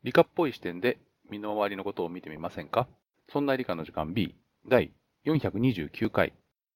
理科っぽい視点で身の回りのことを見てみませんか？そんな理科の時間 B 第429回。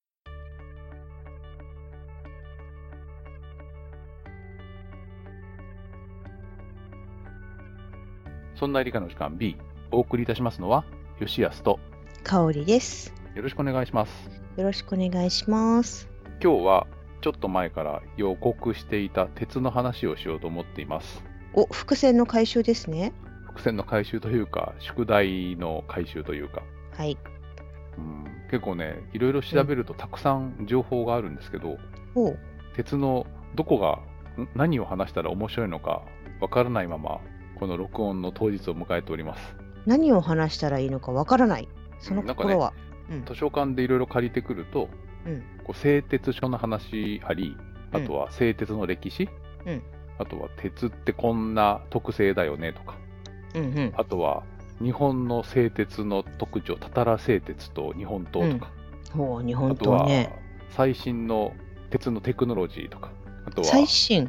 そんな理科の時間 B、 お送りいたしますのは吉安と香りです。 よろしくお願いします。 よろしくお願いします。 今日はちょっと前から予告していた鉄の話をしようと思っています。 お、伏線の回収ですね。 伏線の回収というか宿題の回収というか、 はい。 結構ね、いろいろ調べるとたくさん情報があるんですけど、鉄のどこが何を話したら面白いのかわからないままこの録音の当日を迎えております。 何を話したらいいのかわからない。その心は、 図書館でいろいろ借りてくると、こう製鉄所の話あり、あとは製鉄の歴史、あとは鉄ってこんな特性だよねとか、あとは日本の製鉄の特徴、たたら製鉄と日本刀とか、 日本刀ね、 あとは最新の鉄のテクノロジーとか、あとは最新、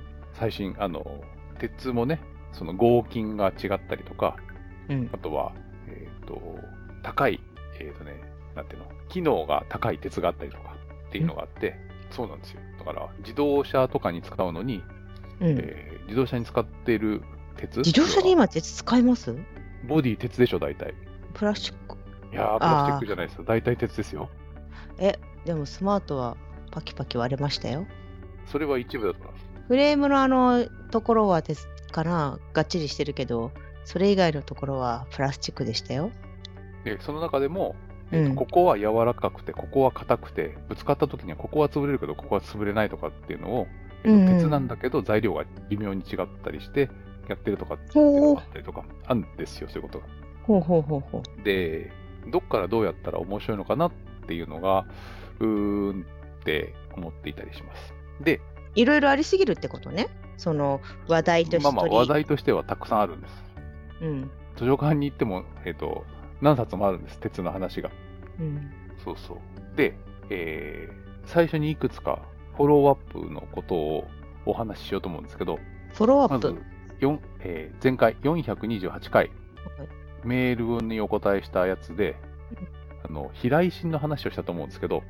鉄もね、その合金が違ったりとか、あとは高いなんていうの、機能が高い鉄があったりとかっていうのがあって、そうなんですよ。だから自動車とかに使うのに、自動車に使っている鉄、 自動車に今鉄使います？ ボディ鉄でしょ、大体。 プラスチック。 いやー、プラスチックじゃないですよ。大体鉄ですよ。 でもスマートはパキパキ割れましたよ。 それは一部だと思います。 フレームのところは鉄かな、がっちりしてるけど、それ以外のところはプラスチックでしたよ。 で、その中でも、ここは柔らかくて、ここは硬くて、ぶつかった時にはここは潰れるけど、ここは潰れないとかっていうのを、鉄なんだけど材料が微妙に違ったりしてやってるとかっていうのがあったりとかあるんですよ、そういうことが。で、どっからどうやったら面白いのかなっていうのがって思っていたりします。で、 いろいろありすぎるってことね。その話題として話題としてはたくさんあるんです。図書館に行っても何冊もあるんです、鉄の話が。そうそう。で、最初にいくつかフォローアップのことをお話ししようと思うんですけど、 フォローアップ、 まず前回428回、メールにお答えしたやつで、避雷針の話をしたと思うんですけど、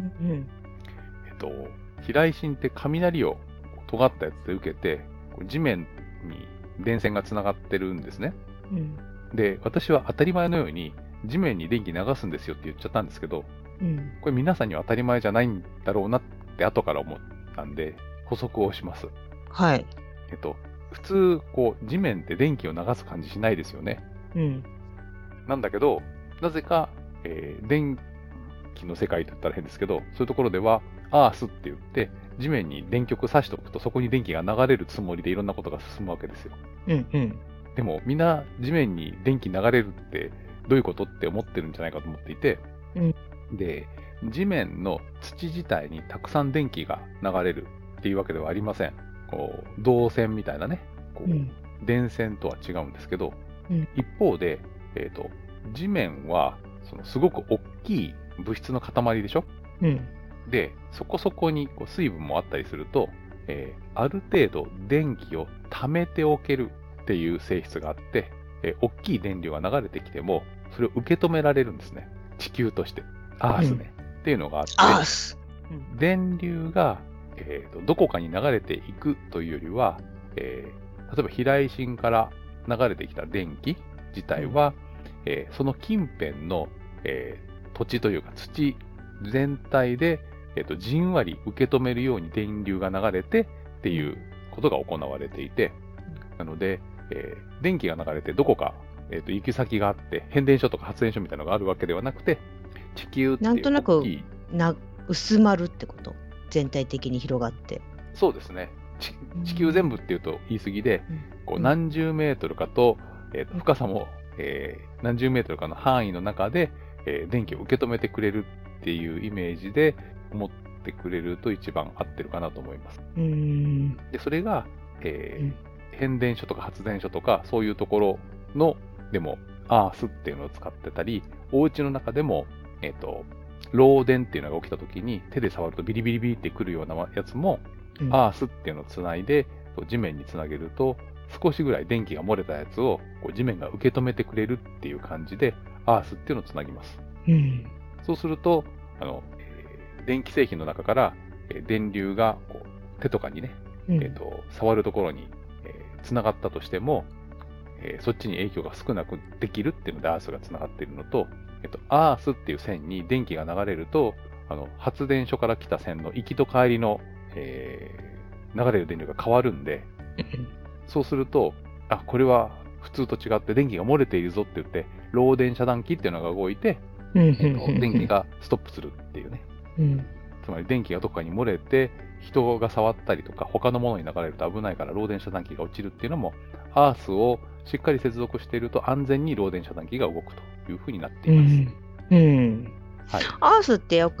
避雷針って雷を尖ったやつで受けて、地面に電線がつながってるんですね。で、私は当たり前のように地面に電気流すんですよって言っちゃったんですけど、これ皆さんには当たり前じゃないんだろうなって後から思ったんで補足をします。 はい。 普通地面って電気を流す感じしないですよね。なんだけど、なぜか、電気の世界って言ったら変ですけど、そういうところではアースって言って地面に電極差しておくとそこに電気が流れるつもりでいろんなことが進むわけですよ。でもみんな地面に電気流れるってどういうことって思ってるんじゃないかと思っていて、で、地面の土自体にたくさん電気が流れるっていうわけではありません。導線みたいなね、電線とは違うんですけど、一方で、地面はすごく大きい物質の塊でしょ。で、そこそこに水分もあったりすると、ある程度電気を溜めておけるっていう性質があって、大きい電流が流れてきてもそれを受け止められるんですね、地球として。アースね、っていうのがあって、電流が、どこかに流れていくというよりは、例えば避雷針から流れてきた電気自体は、その近辺の、土地というか土全体で、じんわり受け止めるように電流が流れてっていうことが行われていて、なので、電気が流れてどこか、行き先があって変電所とか発電所みたいなのがあるわけではなくて、地球っていうなんとなく薄まるってこと、全体的に広がって。 そうですね。地球全部っていうと言い過ぎで、何十メートルかと、深さも、何十メートルかの範囲の中で、電気を受け止めてくれるっていうイメージで思ってくれると一番合ってるかなと思います。で、それが、変電所とか発電所とかそういうところのでもアースっていうのを使ってたり、お家の中でも漏電っていうのが起きた時に手で触るとビリビリビリってくるようなやつも、アースっていうのをつないで地面につなげると少しぐらい電気が漏れたやつをこう地面が受け止めてくれるっていう感じで、アースっていうのをつなぎます。そうすると、電気製品の中から、電流がこう手とかにね、触るところに、つながったとしても、そっちに影響が少なくできるっていうのでアースがつながっているのと、アースっていう線に電気が流れると、発電所から来た線の行きと帰りの、流れる電流が変わるんで、そうすると、これは普通と違って電気が漏れているぞって言って、漏電遮断機っていうのが動いて、電気がストップするっていうね。つまり電気がどこかに漏れて、人が触ったりとか、他のものに流れると危ないから漏電遮断機が落ちるっていうのも、アースをしっかり接続していると安全に漏電遮断機が動くというふうになっています。 アースってよく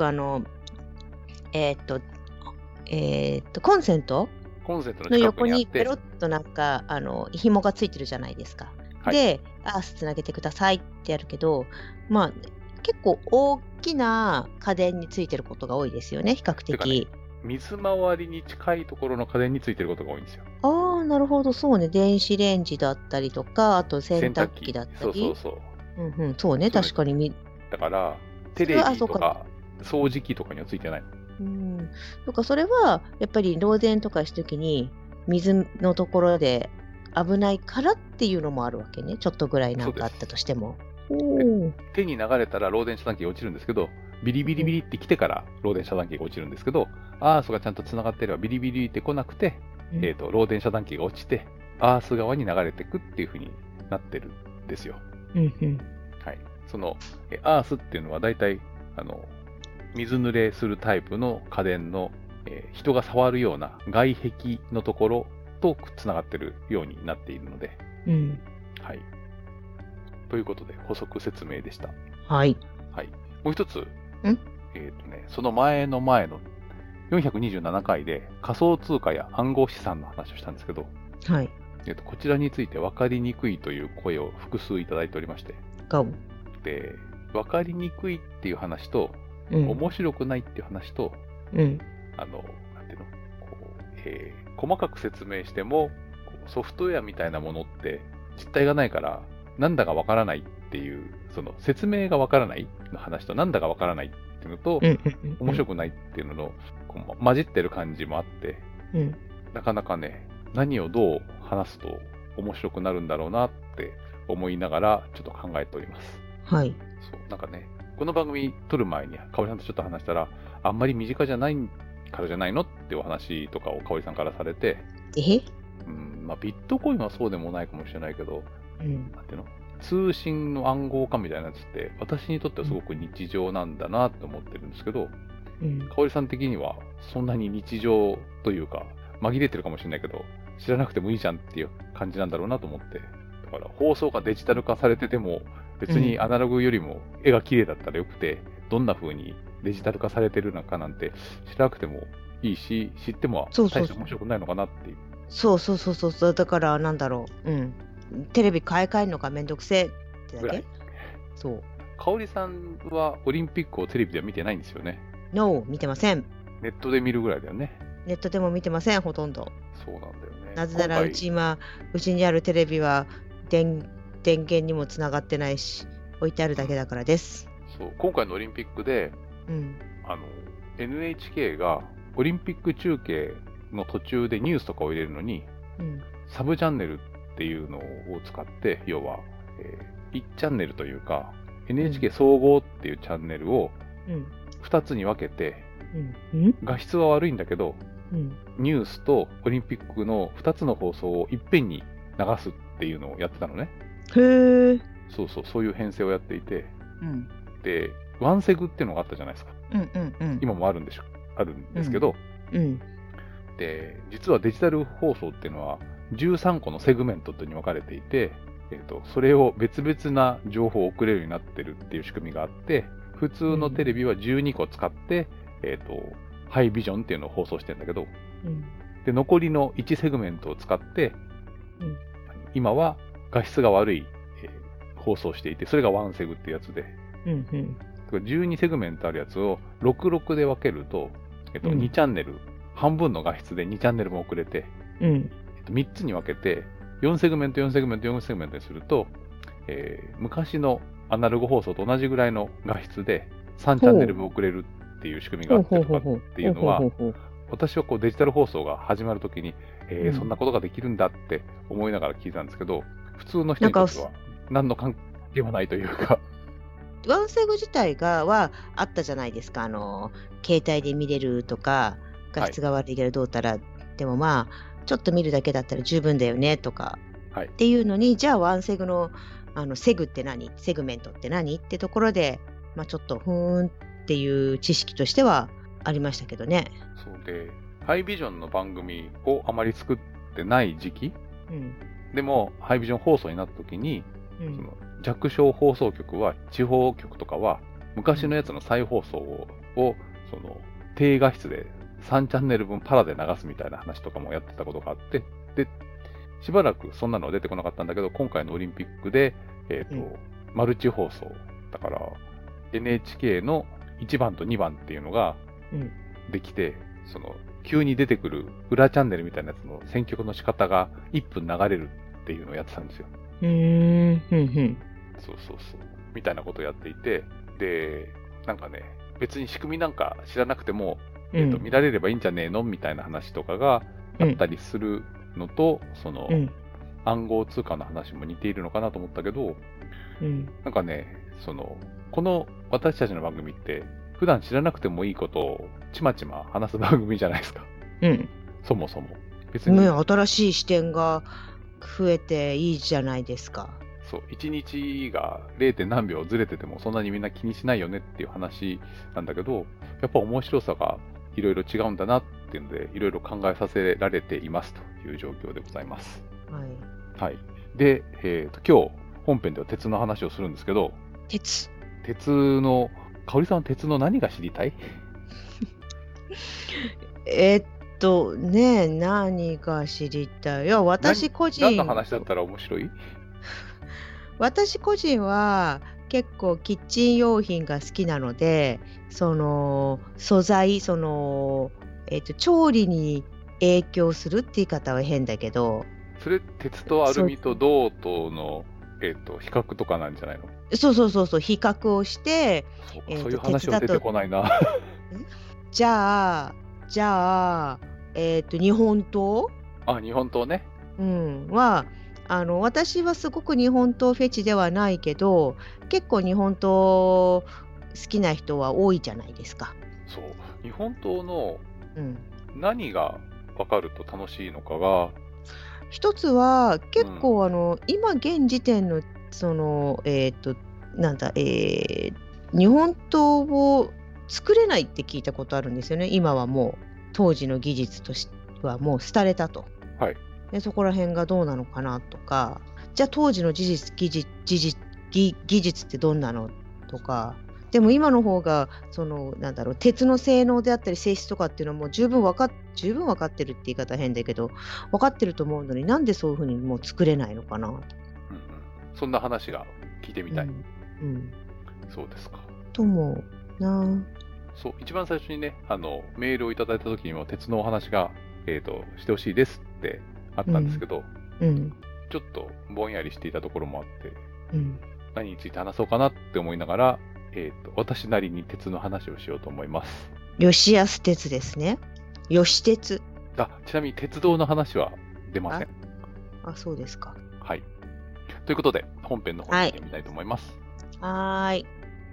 コンセントの横にペロッとなんか紐がついてるじゃないですか。で、アースつなげてくださいってやるけど、まあ結構大きな家電についてることが多いですよね、比較的。 水回りに近いところの家電についてることが多いんですよ。 ああ、なるほど、そうね。電子レンジだったりとか、あと洗濯機だったり。そうね、確かに。 だから、テレビとか掃除機とかにはついてない。 とかそれはやっぱり漏電とかしたときに水のところで危ないからっていうのもあるわけね。ちょっとぐらいなんかあったとしても。 手に流れたら漏電遮断機が落ちるんですけど、ビリビリビリって来てから漏電遮断機が落ちるんですけど、アースがちゃんとつながっていればビリビリって来なくて、漏電遮断機が落ちて、アース側に流れていくっていう風になってるんですよ。そのアースっていうのはだいたい水濡れするタイプの家電の、人が触るような外壁のところとつながってるようになっているので、ということで補足説明でした。もう一つ、その前の427回で仮想通貨や暗号資産の話をしたんですけど、こちらについて分かりにくいという声を複数いただいておりまして、で、分かりにくいっていう話と、面白くないっていう話と、なんていうの、細かく説明しても、ソフトウェアみたいなものって実体がないから、なんだかわからないっていう、その説明がわからないの話と、なんだかわからないっていうのと、面白くないっていうのの、混じってる感じもあって、なかなかね、何をどう話すと面白くなるんだろうなって思いながら、ちょっと考えております。なんかね、この番組撮る前に、かおりさんとちょっと話したら、あんまり身近じゃないからじゃないのっていうお話とかをかおりさんからされて、ビットコインはそうでもないかもしれないけど、なんていうの、通信の暗号化みたいなやつって、私にとってはすごく日常なんだなと思ってるんですけど、かおりさん的にはそんなに日常というか、紛れてるかもしれないけど、知らなくてもいいじゃんっていう感じなんだろうなと思って、だから放送がデジタル化されてても、別にアナログよりも絵が綺麗だったらよくて、どんな風にデジタル化されてるのかなんて知らなくてもいいし、知っても大して面白くないのかなっていう。 だからなんだろう。テレビ買い替えるのがめんどくせえってだけ。 かおりさんはオリンピックをテレビでは見てないんですよね。 No、見てません。 ネットで見るぐらいだよね。 ネットでも見てません、ほとんど。 そうなんだよね。 なぜならうちにあるテレビは電源にもつながってないし、置いてあるだけだからです。 今回のオリンピックで、NHK がオリンピック中継の途中でニュースとかを入れるのに、サブチャンネルっていうのを使って、要は、1チャンネルというか、NHK 総合っていうチャンネルを2つに分けて、画質は悪いんだけど、ニュースとオリンピックの2つの放送をいっぺんに流すっていうのをやってたのね。そういう編成をやっていて、で、ワンセグっていうのがあったじゃないですか。今もあるんですけど、で、実はデジタル放送っていうのは13個のセグメントに分かれていて、それを別々な情報を送れるようになってるっていう仕組みがあって、普通のテレビは12個使って、ハイビジョンっていうのを放送してるんだけど、で、残りの1セグメントを使って、今は画質が悪い、放送していて、それがワンセグっていうやつで、12セグメントあるやつを66で分けると、2チャンネル、半分の画質で2チャンネルも送れて、3つに分けて 4セグメント、4セグメント、4セグメントにすると、昔のアナログ放送と同じぐらいの画質で3チャンネル分送れるっていう仕組みがあってとかっていうのは、私はこうデジタル放送が始まるときに、そんなことができるんだって思いながら聞いたんですけど、普通の人にとっては何の関係もないというか。 ワンセグ自体はあったじゃないですか。携帯で見れるとか、画質が悪いけどどうたら、でもまあ、ちょっと見るだけだったら十分だよねとか、っていうのに、じゃあワンセグの、セグって何？セグメントって何？ってところで、まあちょっとふーんっていう知識としてはありましたけどね。 そうで、ハイビジョンの番組をあまり作ってない時期、でもハイビジョン放送になった時に、その弱小放送局は、地方局とかは昔のやつの再放送をその低画質で3チャンネル分パラで流すみたいな話とかもやってたことがあって、でしばらくそんなのは出てこなかったんだけど、今回のオリンピックで、マルチ放送だから NHK の1番と2番っていうのができて、その急に出てくる裏チャンネルみたいなやつの選曲の仕方が1分流れるっていうのをやってたんですよ。そうみたいなことをやっていて、でなんかね、別に仕組みなんか知らなくても、見られればいいんじゃねえのみたいな話とかがあったりするのと、その暗号通貨の話も似ているのかなと思ったけど、なんかね、この私たちの番組って普段知らなくてもいいことをちまちま話す番組じゃないですか。そもそも別に、新しい視点が増えていいじゃないですか。 そう、1日が 0. 何秒ずれててもそんなにみんな気にしないよねっていう話なんだけど、やっぱ面白さがいろいろ違うんだなっていうので、いろいろ考えさせられていますという状況でございます。はい。で、今日本編では鉄の話をするんですけど、鉄の、香織さんは鉄の何が知りたい？ 何が知りたい？いや、私個人。 何の話だったら面白い？ 私個人は結構キッチン用品が好きなので、素材、調理に影響するって言い方は変だけど。 それ、鉄とアルミと銅との、比較とかなんじゃないの？ そう、比較をして、 そういう話は出てこないな。 じゃあ、日本刀？ 日本刀ね。 は、私はすごく日本刀フェチではないけど、結構日本刀好きな人は多いじゃないですか。 そう、日本刀の何が分かると楽しいのかが、 一つは結構今現時点の日本刀を作れないって聞いたことあるんですよね。今はもう当時の技術としてはもう廃れたと。でそこら辺がどうなのかなとか、じゃあ当時の技術ってどんなのとか。でも今の方が鉄の性能であったり性質とかっていうのはもう十分分かってるって言い方変だけど分かってると思うのに、なんでそういうふうにもう作れないのかな。 そんな話が聞いてみたい。そうですか。 と思うな。 そう、一番最初にね、メールをいただいた時にも鉄のお話が、してほしいですってあったんですけど、ちょっとぼんやりしていたところもあって、何について話そうかなって思いながら、私なりに鉄の話をしようと思います。 吉安鉄ですね。吉鉄。 ちなみに鉄道の話は出ません。 そうですか。 はい。ということで、本編の方に行ってみたいと思います。 はい。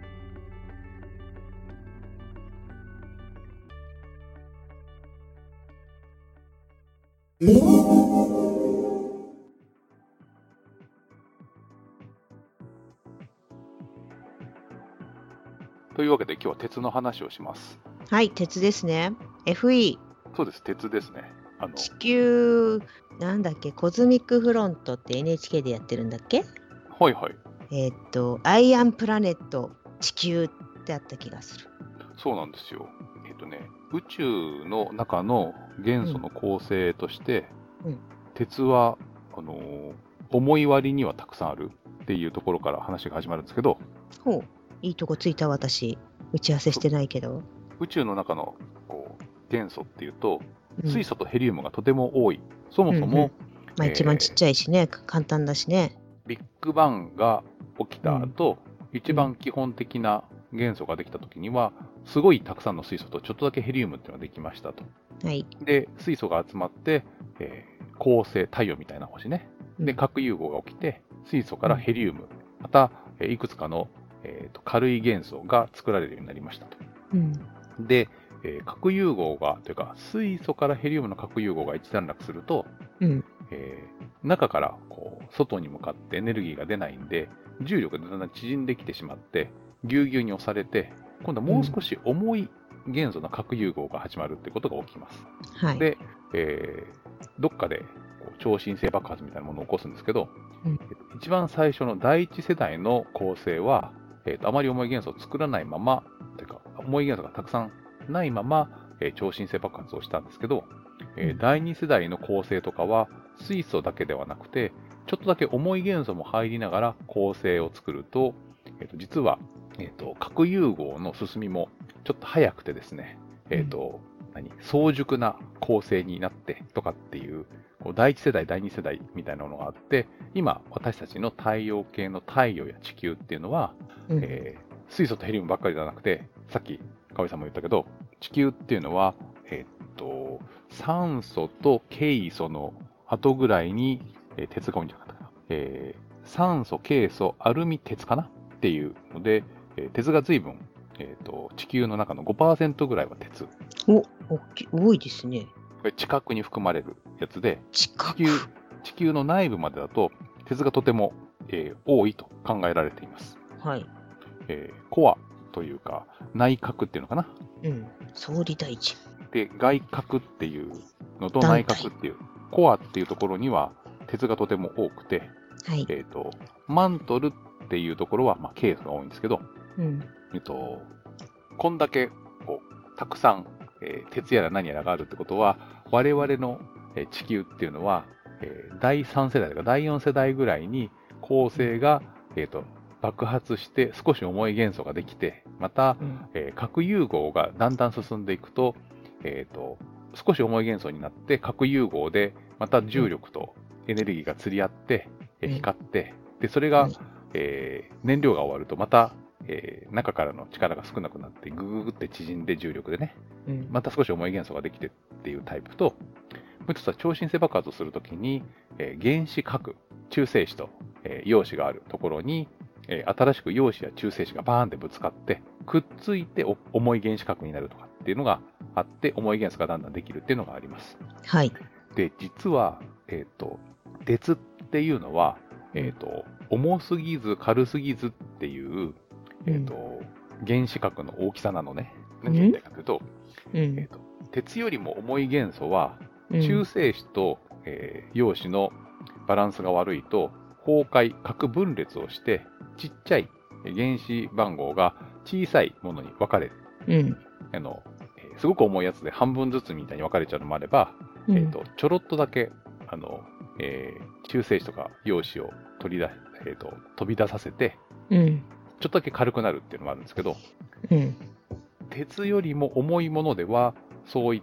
というわけで今日は鉄の話をします。 はい、鉄ですね。FE。 そうです、鉄ですね。 地球、なんだっけ、コズミックフロントって NHK でやってるんだっけ？ はいはい。 アイアンプラネット地球ってあった気がする。 そうなんですよ。宇宙の中の元素の構成として、鉄は重い割にはたくさんあるっていうところから話が始まるんですけど。 いいとこついた。私打ち合わせしてないけど。 宇宙の中の元素っていうと、水素とヘリウムがとても多い。そもそも、 まあ一番ちっちゃいしね、簡単だしね。 ビッグバンが起きた後、一番基本的な元素ができた時には、すごいたくさんの水素とちょっとだけヘリウムっていうのができましたと。 はい。 で、水素が集まって、恒星、太陽みたいな星ね。で、核融合が起きて、水素からヘリウム、また、いくつかの、軽い元素が作られるようになりましたと。で、核融合が、というか、水素からヘリウムの核融合が一段落すると、中からこう外に向かってエネルギーが出ないんで、重力でだんだん縮んできてしまって、ぎゅうぎゅうに押されて、今度はもう少し重い元素の核融合が始まるってことが起きます。 はい、 で、どっかで超新星爆発みたいなものを起こすんですけど、一番最初の第一世代の恒星は、あまり重い元素を作らないまま、というか重い元素がたくさんないまま、超新星爆発をしたんですけど、第二世代の恒星とかは水素だけではなくて、ちょっとだけ重い元素も入りながら恒星を作ると、実は、核融合の進みもちょっと早くてですね、早熟な恒星になってとかっていう、第一世代、第二世代みたいなものがあって、今、私たちの太陽系の太陽や地球っていうのは、水素とヘリウムばっかりじゃなくて、さっき河合さんも言ったけど、地球っていうのは、酸素とケイ素の後ぐらいに、鉄が多いんじゃなかったかな。酸素、ケイ素、アルミ、鉄かなっていうので、鉄が随分、地球の中の 5% ぐらいは鉄。 多いですね。 これ地殻に含まれるやつで、 地球の内部までだと鉄がとても、多いと考えられています。 はい。 コアというか内核っていうのかな。 総理大臣。 で、外核っていうのと内核っていう、コアっていうところには鉄がとても多くて、 はい、 マントルっていうところは、ケイ素が多いんですけど、こんだけこうたくさん、鉄やら何やらがあるってことは、我々の、地球っていうのは、第3世代とか第4世代ぐらいに恒星が、爆発して少し重い元素ができて、また、核融合がだんだん進んでいくと、少し重い元素になって核融合でまた重力とエネルギーが釣り合って、光って、でそれが、燃料が終わるとまた、中からの力が少なくなってグググって縮んで重力でね、また少し重い元素ができてっていうタイプと、もう一つは超新星爆発をするときに、原子核、中性子と、陽子があるところに、新しく陽子や中性子がバーンってぶつかってくっついて重い原子核になるとかっていうのがあって、重い元素がだんだんできるっていうのがあります。 はい。 で、実は、鉄っていうのは、重すぎず軽すぎずっていう、原子核の大きさなのね。何が言いたいかというと、鉄よりも重い元素は、中性子と、陽子のバランスが悪いと崩壊、核分裂をしてちっちゃい原子番号が小さいものに分かれる。すごく重いやつで半分ずつみたいに分かれちゃうのもあれば、ちょろっとだけ中性子とか陽子を飛び出させて、ちょっとだけ軽くなるっていうのもあるんですけど、鉄よりも重いものではそういった、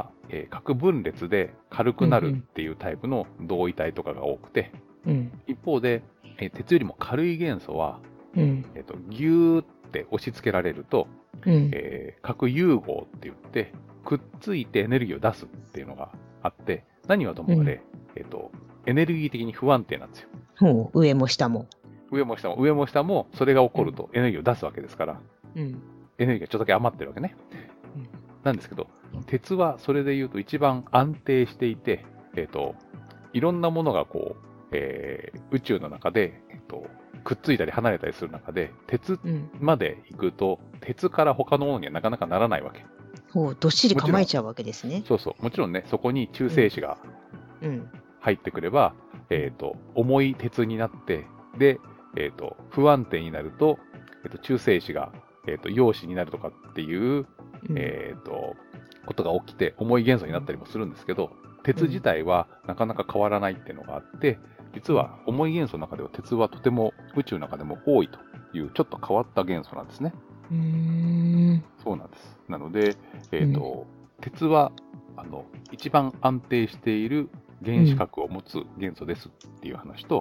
核分裂で軽くなるっていうタイプの同位体とかが多くて、一方で、鉄よりも軽い元素は、ギューって押し付けられると、核融合って言ってくっついてエネルギーを出すっていうのがあって、何はともあれ、エネルギー的に不安定なんですよ。 上も下もそれが起こるとエネルギーを出すわけですから、エネルギーがちょっとだけ余ってるわけね。なんですけど、鉄はそれでいうと一番安定していて、いろんなものがこう、宇宙の中で、くっついたり離れたりする中で、鉄まで行くと、鉄から他のものにはなかなかならないわけ。 どっしり構えちゃうわけですね。 そうそう。もちろんね、そこに中性子が入ってくれば、重い鉄になって、で、不安定になると、中性子が、陽子になるとかっていう、ことが起きて、重い元素になったりもするんですけど、鉄自体はなかなか変わらないっていうのがあって、実は重い元素の中では鉄はとても宇宙の中でも多いというちょっと変わった元素なんですね。そうなんです。なので、鉄は一番安定している原子核を持つ元素ですっていう話と、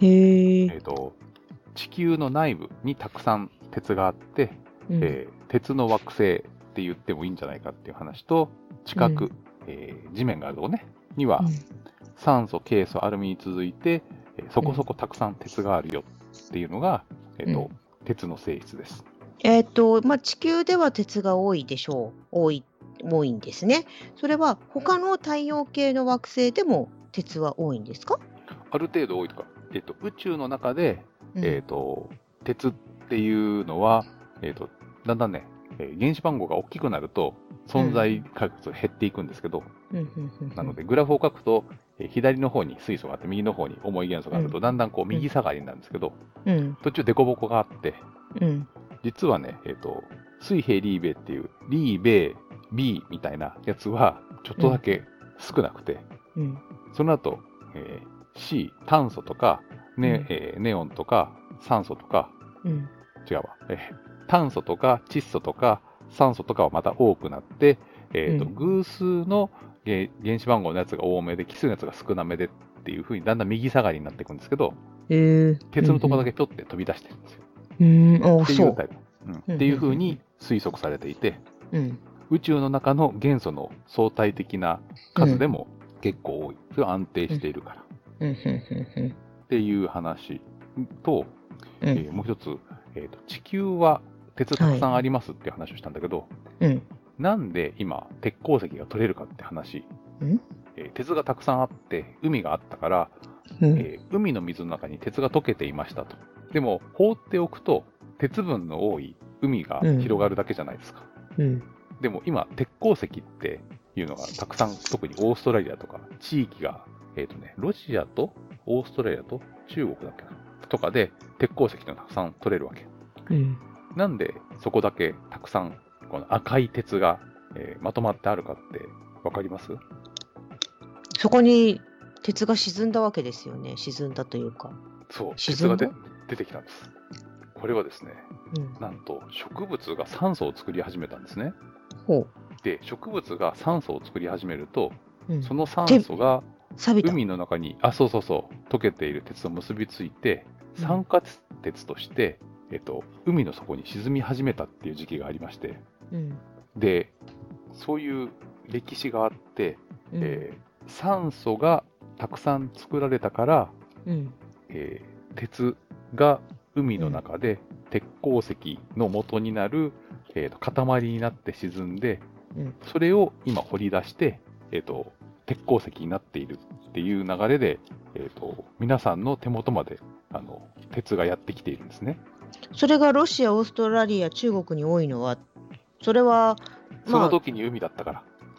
地球の内部にたくさん鉄があって、鉄の惑星って言ってもいいんじゃないかっていう話と、近く、地面があるとこねには、酸素、ケイ素、アルミに続いて、そこそこたくさん鉄があるよっていうのが、鉄の性質です。 地球では鉄が多いでしょう。多いんですね。それは他の太陽系の惑星でも鉄は多いんですか？ ある程度多いとか、宇宙の中で、鉄っていうのは、だんだんね、原子番号が大きくなると存在確率が減っていくんですけど、なのでグラフを書くと、左の方に水素があって右の方に重い元素があると、だんだんこう右下がりになるんですけど、途中凸凹があって、実はね、水平リーベっていうリーベ B みたいなやつはちょっとだけ少なくて、その後、C 炭素とか、ネオンとか酸素とか、違うわ、炭素とか窒素とか酸素とかはまた多くなって、偶数の原子番号のやつが多めで奇数のやつが少なめでっていう風にだんだん右下がりになっていくんですけど、鉄のところだけピョって飛び出してるんですよ。っていうタイプ、っていう風に推測されていて、宇宙の中の元素の相対的な数でも結構多い。それは安定しているから。っていう話と、もう一つ、地球は鉄たくさんありますっていう話をしたんだけど、なんで今鉄鉱石が取れるかって話、鉄がたくさんあって海があったから、海の水の中に鉄が溶けていましたと。でも放っておくと鉄分の多い海が広がるだけじゃないですか。でも今鉄鉱石っていうのがたくさん、特にオーストラリアとか地域が、ロシアとオーストラリアと中国だっけなとかで鉄鉱石がたくさん取れるわけ。なんでそこだけたくさんこの赤い鉄が、まとまってあるかってわかります？ そこに鉄が沈んだわけですよね。沈んだというか。 そう、鉄が出てきたんです。これはですね、なんと植物が酸素を作り始めたんですね。で、植物が酸素を作り始めると、その酸素が海の中に溶けている鉄と結びついて、酸化鉄として、海の底に沈み始めたっていう時期がありまして、で、そういう歴史があって、酸素がたくさん作られたから、鉄が海の中で鉄鉱石の元になる、塊になって沈んで、それを今掘り出して、鉄鉱石になっているっていう流れで、皆さんの手元まで鉄がやってきているんですね。 それがロシア、オーストラリア、中国に多いのは、それは、 その時に海だったから。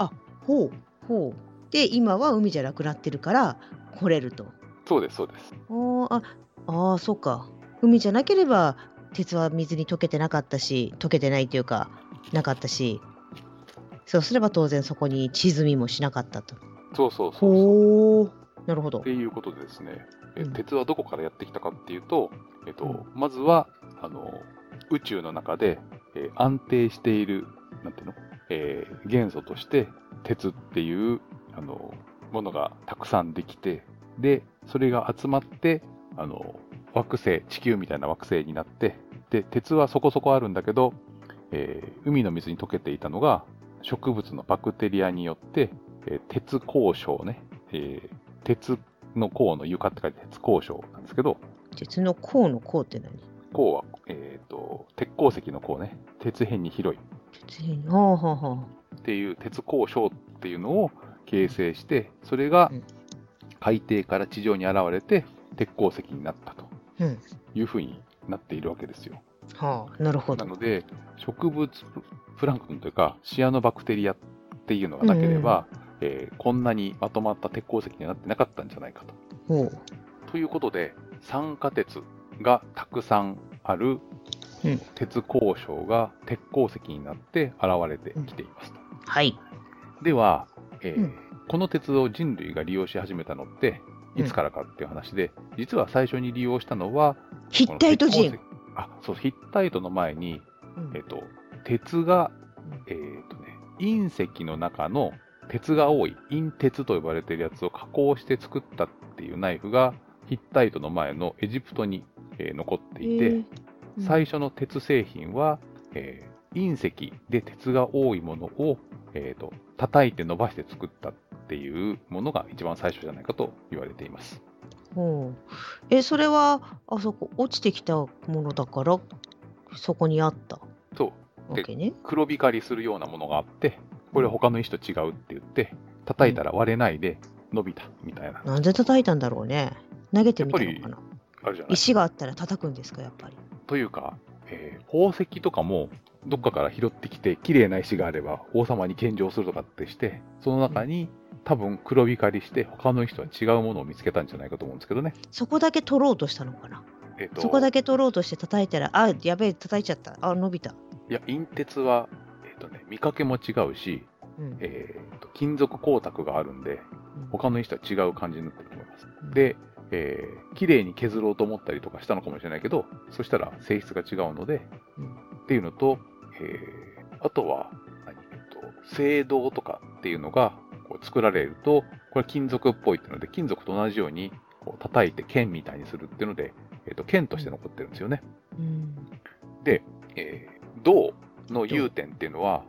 で、今は海じゃなくなってるから掘れると。 そうです、そうです。 そうか。海じゃなければ鉄は水に溶けてなかったし、溶けてないというかなかったし、そうすれば当然そこに沈みもしなかったと。なるほど。 っていうことでですね、鉄はどこからやってきたかっていうと、まずは宇宙の中で、安定しているなんていうの、元素として鉄っていうものがたくさんできて、でそれが集まって惑星、地球みたいな惑星になって、で鉄はそこそこあるんだけど、海の水に溶けていたのが植物のバクテリアによって、鉄鉱床ね、鉄の鉱の床って書いて鉄鉱床なんですけど、 鉄の鉱の鉱って何？ 鉱は、鉄鉱石の鉱ね、鉄辺に広いっていう鉄鉱床っていうのを形成して、それが海底から地上に現れて鉄鉱石になったというふうになっているわけですよ。 なるほど。 なので植物プランクトンというかシアノバクテリアっていうのがなければ、こんなにまとまった鉄鉱石にはなってなかったんじゃないかと。ということで酸化鉄がたくさんある鉄鉱床が鉄鉱石になって現れてきていますと。では、この鉄を人類が利用し始めたのっていつからかっていう話で、実は最初に利用したのはヒッタイト人。 そうヒッタイトの前に、鉄が、隕石の中の鉄が多い、陰鉄と呼ばれているやつを加工して作ったっていうナイフが、ヒッタイトの前のエジプトに、残っていて、最初の鉄製品は、隕石で鉄が多いものを、叩いて伸ばして作ったっていうものが一番最初じゃないかと言われています。 それはあそこ落ちてきたものだからそこにあったそうわけね。 黒光りするようなものがあって、これは他の石と違うって言って叩いたら割れないで伸びたみたいな。 なんで叩いたんだろうね。投げてみたのかな。 あるじゃない。 石があったら叩くんですか、やっぱり。 というか、宝石とかもどっかから拾ってきて綺麗な石があれば王様に献上するとかってして、その中に多分黒光りして他の人は違うものを見つけたんじゃないかと思うんですけどね。 そこだけ取ろうとしたのかな。そこだけ取ろうとして叩いたら、やべえ、叩いちゃった。伸びた。 いや、陰鉄は、見かけも違うし、金属光沢があるんで、他の石とは違う感じになってると思います。で、綺麗に削ろうと思ったりとかしたのかもしれないけど、そしたら性質が違うので、っていうのと、あとは青銅とかっていうのがこう作られると、これ金属っぽいっていうので、金属と同じようにこう叩いて剣みたいにするっていうので、剣として残ってるんですよね。で、銅の融点っていうのは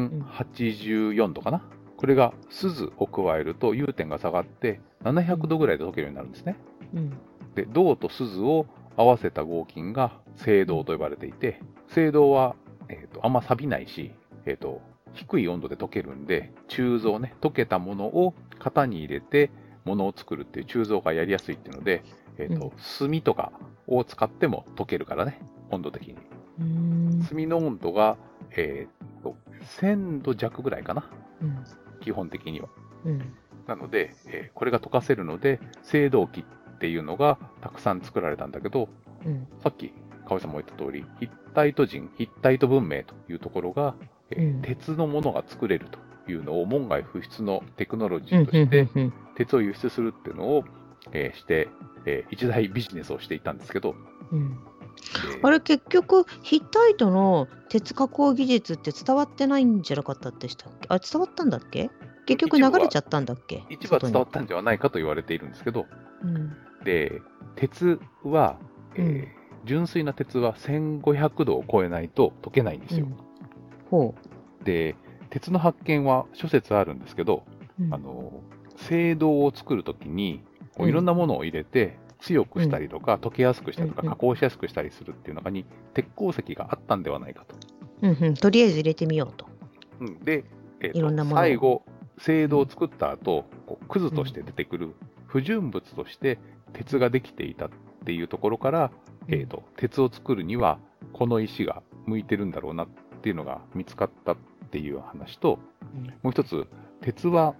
1084度かな。これが錫を加えると融点が下がって700度ぐらいで溶けるようになるんですね。で、銅と錫を合わせた合金が青銅と呼ばれていて、青銅は、あんま錆びないし、低い温度で溶けるんで、鋳造ね、溶けたものを型に入れて物を作るっていう鋳造がやりやすいっていうので、炭とかを使っても溶けるからね、温度的に。炭の温度が、1000度弱ぐらいかな、基本的には。なので、これが溶かせるので、青銅器っていうのがたくさん作られたんだけど、さっき川合さんも言った通り、ヒッタイト人、ヒッタイト文明というところが、鉄のものが作れるというのを門外不出のテクノロジーとして鉄を輸出するっていうのを、して、一大ビジネスをしていたんですけど、 あれ結局ヒッタイトの鉄加工技術って伝わってないんじゃなかったでしたっけ？伝わったんだっけ？結局流れちゃったんだっけ？ 一部は伝わったんではないかと言われているんですけど、で鉄は、純粋な鉄は1500度を超えないと溶けないんですよ。で、鉄の発見は諸説あるんですけど、青銅を作るときにいろんなものを入れて強くしたりとか、溶けやすくしたりとか、加工しやすくしたりするっていう中に鉄鉱石があったんではないかと。 とりあえず入れてみようと。 で、 いろんなもの最後青銅を作った後、くずとして出てくる不純物として鉄ができていたっていうところから、鉄を作るにはこの石が向いてるんだろうなっていうのが見つかったっていう話と、もう一つ、鉄は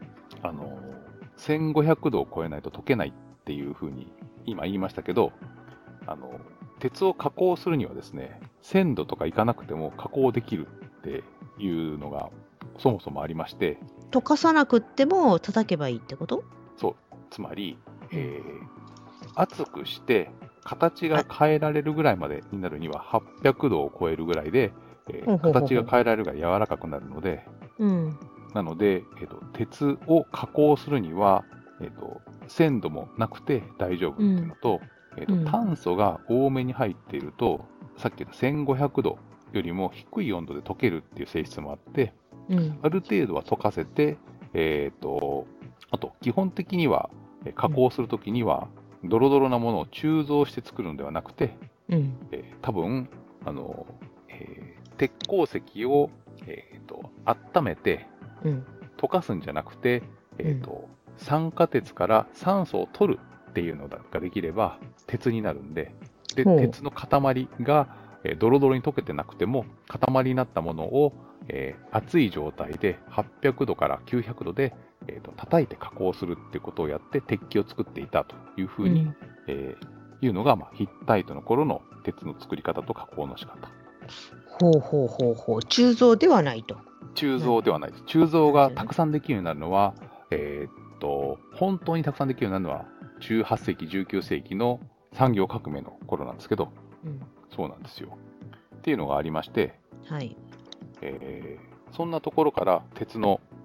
1500度を超えないと溶けないっていうふうに今言いましたけど、鉄を加工するにはですね、1000度とかいかなくても加工できるっていうのがそもそもありまして、 溶かさなくっても叩けばいいってこと？ そう、つまり、熱くして形が変えられるぐらいまでになるには800度を超えるぐらいで、形が変えられるぐらい柔らかくなるので、なので、鉄を加工するには、1000度もなくて大丈夫っていうのと、炭素が多めに入っていると、さっき言った1500度よりも低い温度で溶けるっていう性質もあって、ある程度は溶かせて、あと基本的には加工するときにはドロドロなものを鋳造して作るのではなくて、多分鉄鉱石を、温めて、溶かすんじゃなくて、酸化鉄から酸素を取るっていうのができれば鉄になるんで、鉄の塊が、ドロドロに溶けてなくても塊になったものを、熱い状態で800度から900度で、叩いて加工するっていうことをやって鉄器を作っていたというふうに、いうのが、ヒッタイトの頃の鉄の作り方と加工の仕方。 鋳造ではないと。 鋳造ではないです。鋳造がたくさんできるようになるのは、本当にたくさんできるようになるのは18世紀、19世紀の産業革命の頃なんですけど、そうなんですよ。っていうのがありまして、そんなところから鉄の、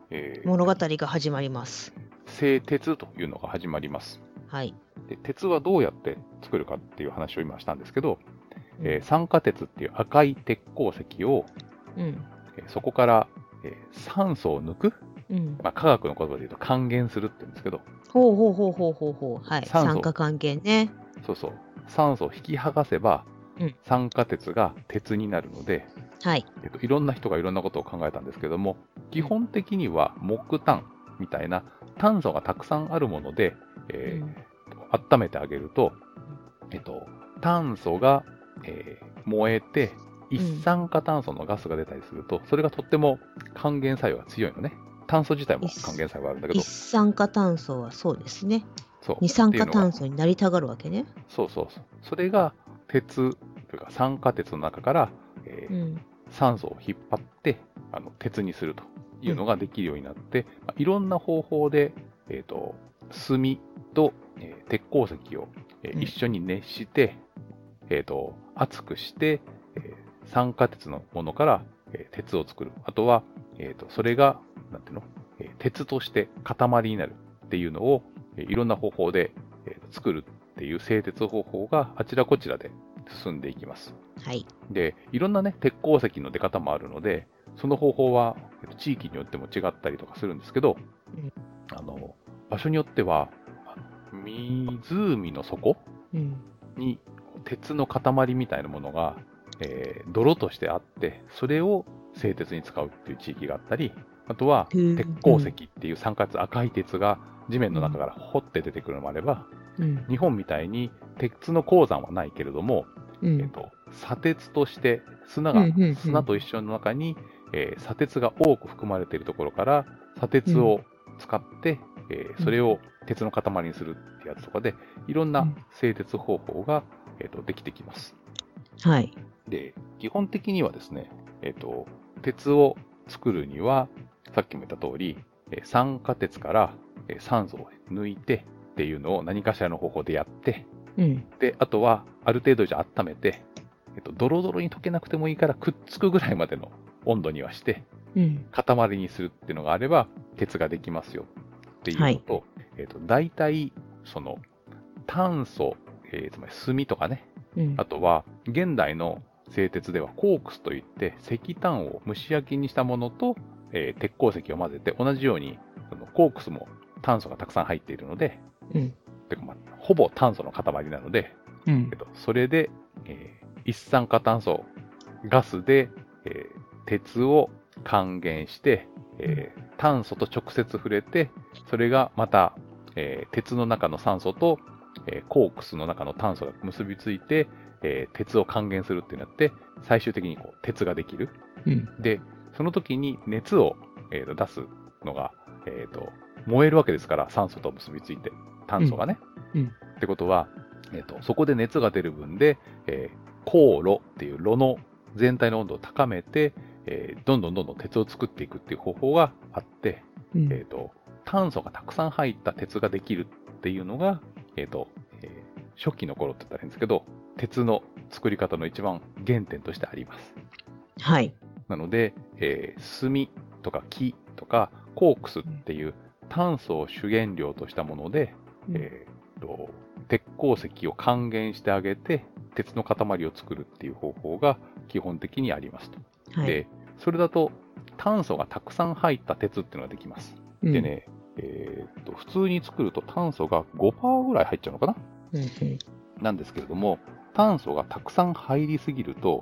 物語が始まります。 製鉄というのが始まります。 はい。 で、鉄はどうやって作るかっていう話を今したんですけど、酸化鉄っていう赤い鉄鉱石を、そこから、酸素を抜く、化学の言葉で言うと還元するって言うんですけど、 はい、酸化還元ね。 そうそう。酸素を引き剥がせば、酸化鉄が鉄になるので、 はい。 いろんな人がいろんなことを考えたんですけども、基本的には木炭みたいな炭素がたくさんあるもので、温めてあげると、炭素が、燃えて一酸化炭素のガスが出たりすると、それがとっても還元作用が強いのね。炭素自体も還元作用があるんだけど、 一酸化炭素はそうですね。二酸化炭素になりたがるわけね。 そう。それが鉄というか酸化鉄の中から、酸素を引っ張って鉄にするというのができるようになって、いろんな方法で、炭と、鉄鉱石を、一緒に熱して、熱くして、酸化鉄のものから、鉄を作る。あとは、それがなんていうの、鉄として塊になるっていうのを、いろんな方法で、作るっていう製鉄方法があちらこちらで進んでいきます。 はい。 で、いろんなね、鉄鉱石の出方もあるので、その方法は地域によっても違ったりとかするんですけど、場所によっては、湖の底に鉄の塊みたいなものが、泥としてあって、それを製鉄に使うっていう地域があったり、あとは鉄鉱石っていう酸化鉄、赤い鉄が地面の中から掘って出てくるのもあれば、日本みたいに鉄の鉱山はないけれども、砂鉄として砂と一緒の中に、砂鉄が多く含まれているところから砂鉄を使って、それを鉄の塊にするってやつとかで、いろんな製鉄方法が、できてきます。 はい。 で、基本的にはですね、鉄を作るには、さっきも言った通り、酸化鉄から酸素を抜いてっていうのを何かしらの方法でやって、で、あとはある程度じゃ温めて、ドロドロに溶けなくてもいいからくっつくぐらいまでの温度にはして、塊にするっていうのがあれば、鉄ができますよっていうのと、大体、その、炭素、つまり炭とかね、あとは、現代の製鉄ではコークスといって、石炭を蒸し焼きにしたものと、鉄鉱石を混ぜて、同じように、コークスも炭素がたくさん入っているので、ほぼ炭素の塊なので、それで、一酸化炭素ガスで、鉄を還元して、炭素と直接触れて、それがまた、鉄の中の酸素と、コークスの中の炭素が結びついて、鉄を還元するってなって、最終的にこう鉄ができる。で、その時に熱を、出すのが、燃えるわけですから、酸素と結びついて、炭素がね。ってことは、そこで熱が出る分で、高炉っていう炉の全体の温度を高めて、どんどん鉄を作っていくっていう方法があって、炭素がたくさん入った鉄ができるっていうのが、初期の頃って言ったらいいんですけど、鉄の作り方の一番原点としてあります。 はい。 なので、炭とか木とかコークスっていう炭素を主原料としたもので、鉄鉱石を還元してあげて、鉄の塊を作るっていう方法が基本的にありますと。 はい、 で、それだと炭素がたくさん入った鉄っていうのができます。でね、普通に作ると炭素が 5% ぐらい入っちゃうのかな、なんですけれども、炭素がたくさん入りすぎると、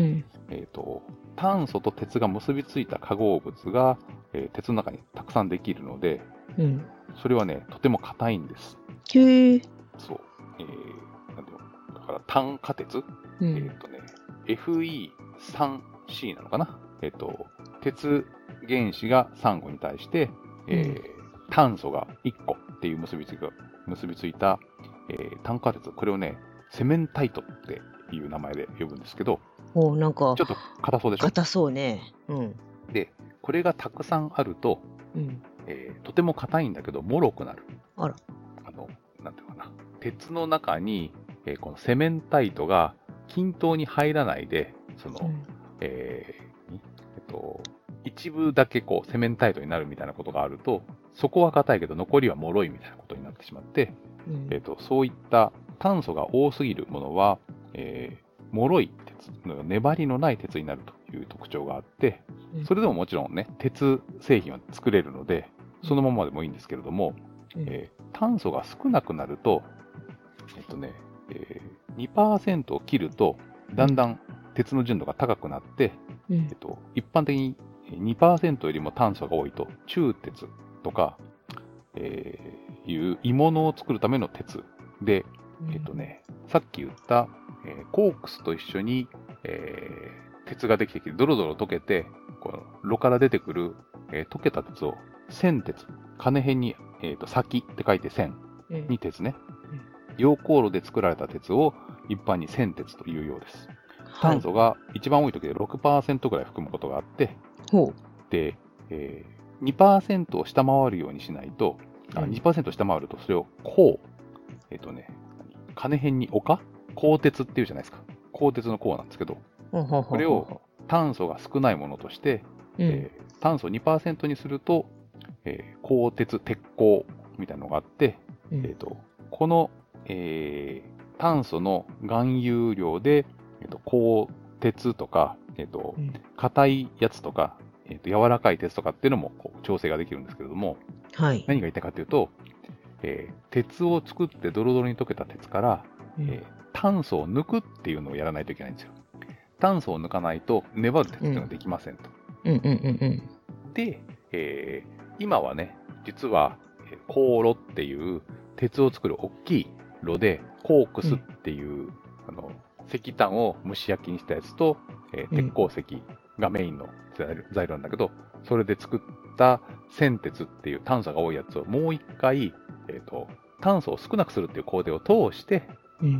炭素と鉄が結びついた化合物が、鉄の中にたくさんできるので、それはね、とても硬いんです。 へー。 そう。なんていうの、だから炭化鉄、Fe3C なのかな。鉄原子が3個に対して、炭素が1個っていう結びついた、炭化鉄、これをね、セメンタイトっていう名前で呼ぶんですけど、 なんかちょっと硬そうでしょ。 硬そうね。 で、これがたくさんあると、とても硬いんだけど、脆くなる。 あら。 なんていうかな。鉄の中に、このセメンタイトが均等に入らないで、その、 一部だけセメンタイトになるみたいなことがあると、そこは硬いけど残りは脆いみたいなことになってしまって、そういった炭素が多すぎるものは、脆い鉄、粘りのない鉄になるという特徴があって、それでももちろんね、鉄製品は作れるので、そのままでもいいんですけれども、炭素が少なくなると、2% を切ると、だんだん鉄の純度が高くなって、一般的に 2% よりも炭素が多いと、中鉄とか、いう鋳物を作るための鉄で、さっき言った、コークスと一緒に、鉄ができてきて、ドロドロ溶けて、炉から出てくる、溶けた鉄を線鉄、金辺に、先って書いて線に鉄ね。溶鉱炉で作られた鉄を一般に線鉄というようです。炭素が一番多い時で 6% ぐらい含むことがあって、で、2% を下回るようにしないと、2% 下回るとそれを鉱、金辺に丘鋼鉄っていうじゃないですか。鋼鉄の鉱なんですけど、これを炭素が少ないものとして、炭素 2% にすると、鋼鉄、鉄鋼みたいなのがあって、この、炭素の含有量で、鋼鉄とか、硬いやつとか、柔らかい鉄とかっていうのも調整ができるんですけれども、何が言いたいかというと、鉄を作ってドロドロに溶けた鉄から、炭素を抜くっていうのをやらないといけないんですよ。炭素を抜かないと粘る鉄っていうのができませんと。で、今はね、実は鋼炉っていう鉄を作る大きい炉で、コークスっていう、石炭を蒸し焼きにしたやつと、鉄鉱石がメインの材料なんだけど、それで作った線鉄っていう炭素が多いやつをもう一回、炭素を少なくするっていう工程を通して、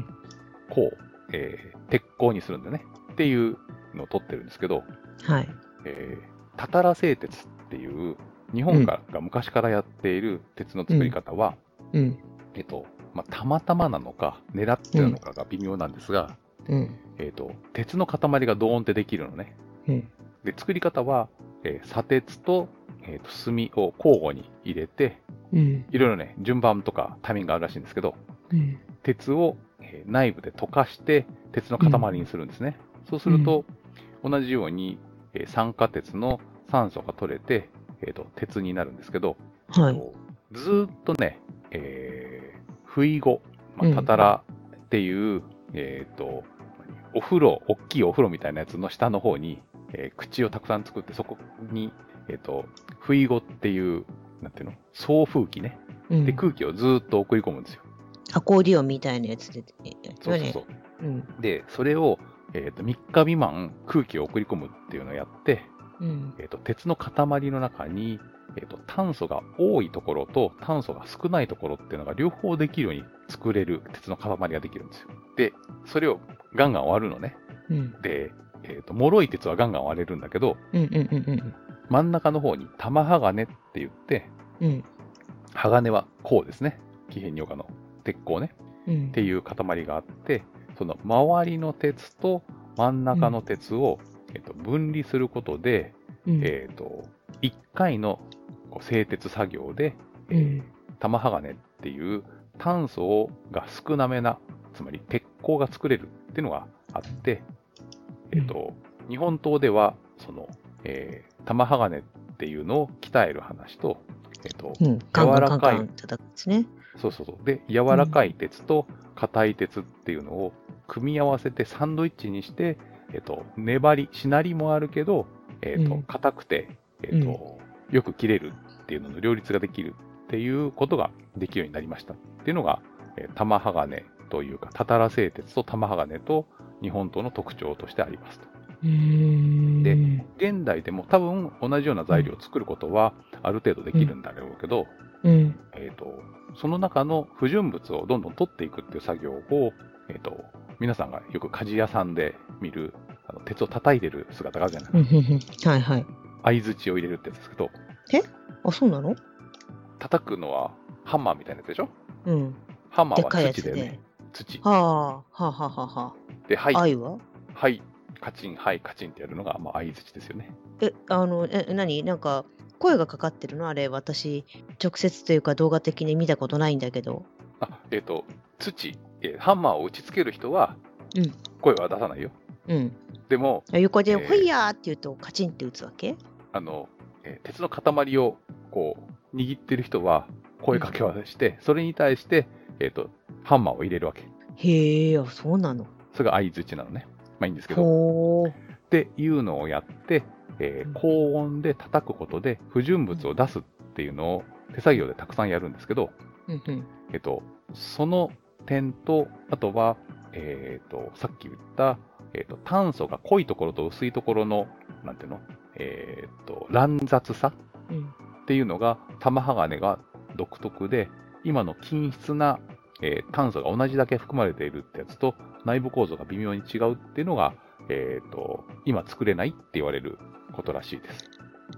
鉄鋼にするんだよねっていうのを取ってるんですけど、たたら製鉄っていう日本が昔からやっている鉄の作り方は、たまたまなのか狙ってるのかが微妙なんですが、鉄の塊がドーンってできるのね。で作り方は、砂鉄と、炭を交互に入れて、いろいろね順番とかタイミングがあるらしいんですけど、鉄を、内部で溶かして鉄の塊にするんですね。そうすると、同じように、酸化鉄の酸素が取れて、鉄になるんですけど、ずっとね、ふいご、たたらっていう、お風呂、大きいお風呂みたいなやつの下の方に、口をたくさん作って、そこに、ふいごっていう、なんていうの、送風機ね。で、空気をずっと送り込むんですよ。 アコーディオンみたいなやつで。 そう。で、それを、3日未満空気を送り込むっていうのをやって、鉄の塊の中に、炭素が多いところと炭素が少ないところっていうのが両方できるように作れる鉄の塊ができるんですよ。で、それをガンガン割るのね。で、脆い鉄はガンガン割れるんだけど、真ん中の方に玉鋼って言って、鋼は鋼ですね。紀辺に岡の鉄鋼ね、っていう塊があって、その周りの鉄と真ん中の鉄を、分離することで、1回の製鉄作業で、玉鋼っていう炭素が少なめな、つまり鉄鋼が作れるっていうのがあって、日本刀ではその、玉鋼っていうのを鍛える話と、柔らかい、で柔らかい鉄と硬い鉄っていうのを組み合わせてサンドイッチにして、粘りしなりもあるけど、硬くて、よく切れるっていうのの両立ができるっていうことができるようになりましたっていうのが、玉鋼というかたたら製鉄と玉鋼と日本刀の特徴としてありますと。で、現代でも多分同じような材料を作ることはある程度できるんだろうけど、その中の不純物をどんどん取っていくっていう作業を、皆さんがよく鍛冶屋さんで見る鉄を叩いてる姿があるじゃないですか。相槌を入れるってやつですけど。 そうなの？ 叩くのはハンマーみたいなやつでしょ？ハンマーは土でね。土。で、はい。 カチン、はい、カチンってやるのが、まあ、相槌ですよね。 何なんか、声がかかってるのあれ、私、直接というか動画的に見たことないんだけど。 土、ハンマーを打ちつける人は、声は出さないよ。 うん。 でも、 横で、ほいやーって言うと、カチンって打つわけ？ 鉄の塊を、こう、握ってる人は、声かけをして、それに対して、ハンマーを入れるわけ。 へえ、そうなの。 それが相槌なのね。まあいいんですけど。っていうのをやって、高温で叩くことで不純物を出すっていうのを手作業でたくさんやるんですけど、その点と、あとは、さっき言った、炭素が濃いところと薄いところの、なんていうの、乱雑さっていうのが、玉鋼が独特で、今の均質な、炭素が同じだけ含まれているってやつと、内部構造が微妙に違うっていうのが、今作れないって言われることらしいです。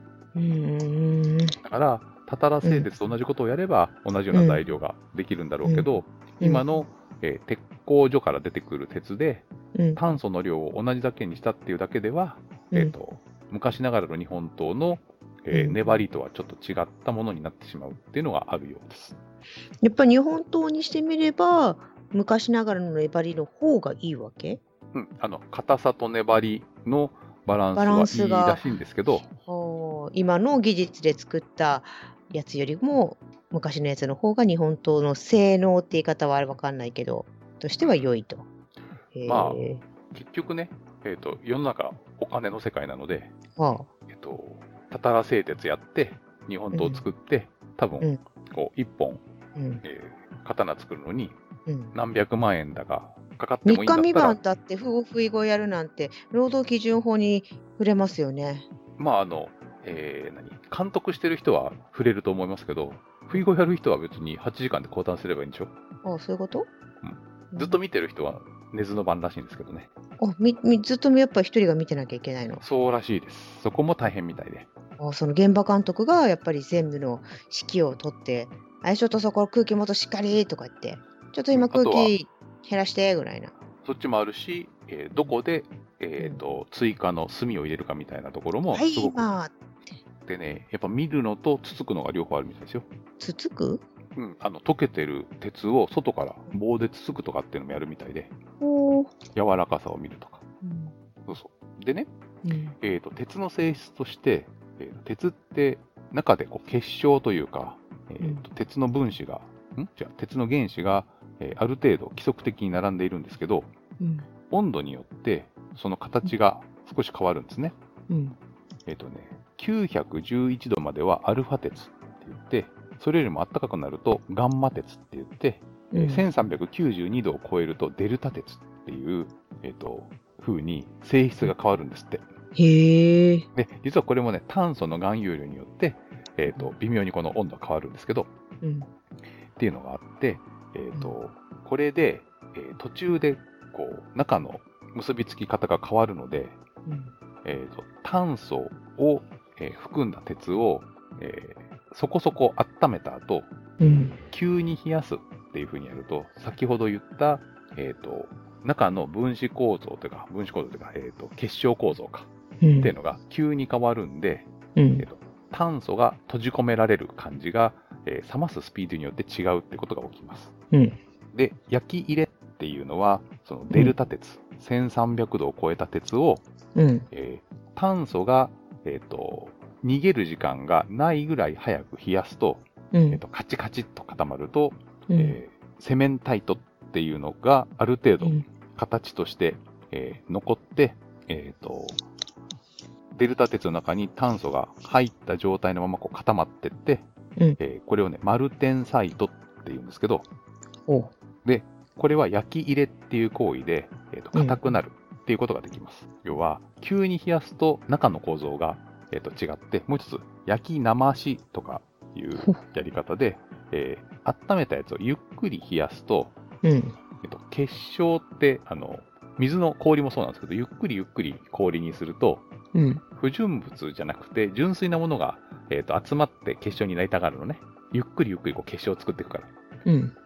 だから、たたら製鉄と同じことをやれば、同じような材料ができるんだろうけど、今の、鉄工所から出てくる鉄で、炭素の量を同じだけにしたっていうだけでは、昔ながらの日本刀の、粘りとはちょっと違ったものになってしまうっていうのがあるようです。 やっぱり日本刀にしてみれば、昔ながらの粘りの方がいいわけ？ 硬さと粘りのバランスはいいらしいんですけど、 今の技術で作ったやつよりも昔のやつの方が日本刀の性能って言い方は分かんないけどとしては良いと。 まあ結局ね、世の中お金の世界なので、たたら製鉄やって日本刀を作って、多分こう一本、刀作るのに何百万円だかかかってもいいんだったら、 3日未満だって不意語やるなんて労働基準法に触れますよね。 まあ監督してる人は触れると思いますけど、不意語やる人は別に8時間で交代すればいいんでしょ。 そういうこと？ ずっと見てる人は寝ずの番らしいんですけどね。 ずっとやっぱり一人が見てなきゃいけないの？そうらしいです。そこも大変みたいで。 その現場監督がやっぱり全部の指揮を取って、ちょっとそこ空気もっとしっかりとか言って、ちょっと今空気減らしてぐらいな。 そっちもあるし、どこで、追加の炭を入れるかみたいなところもすごく。でね、やっぱ見るのとつつくのが両方あるみたいですよ。 つつく？ 溶けてる鉄を外から棒でつつくとかっていうのもやるみたいで、柔らかさを見るとか。そうそう。でね、鉄の性質として、鉄って中でこう結晶というか、鉄の分子が、鉄の原子が、ある程度規則的に並んでいるんですけど、温度によってその形が少し変わるんですね。911度まではアルファ鉄って言って、それよりも暖かくなるとガンマ鉄って言って、1392度を超えるとデルタ鉄っていう、風に性質が変わるんですって。 へー。 で、実はこれもね、炭素の含有量によって、微妙にこの温度が変わるんですけど、っていうのがあって、これで、途中でこう中の結びつき方が変わるので、炭素を、含んだ鉄を、そこそこ温めた後、急に冷やすっていう風にやると、先ほど言った、中の分子構造というか、結晶構造か、っていうのが急に変わるんで、炭素が閉じ込められる感じが、冷ますスピードによって違うってことが起きます。で、焼き入れっていうのは、そのデルタ鉄、1300度を超えた鉄を、炭素が、逃げる時間がないぐらい早く冷やすと、カチカチっと固まると、セメンタイトっていうのがある程度形として、残って、デルタ鉄の中に炭素が入った状態のままこう固まってって、これをね、マルテンサイトっていうんですけど、で、これは焼き入れっていう行為で、硬くなるっていうことができます。要は、急に冷やすと中の構造が、違って、もう一つ、焼き生しとかいうやり方で、温めたやつをゆっくり冷やすと、結晶って、水の氷もそうなんですけど、ゆっくりゆっくり氷にすると、不純物じゃなくて、純粋なものが、集まって結晶になりたがるのね。ゆっくりゆっくりこう結晶を作っていくから。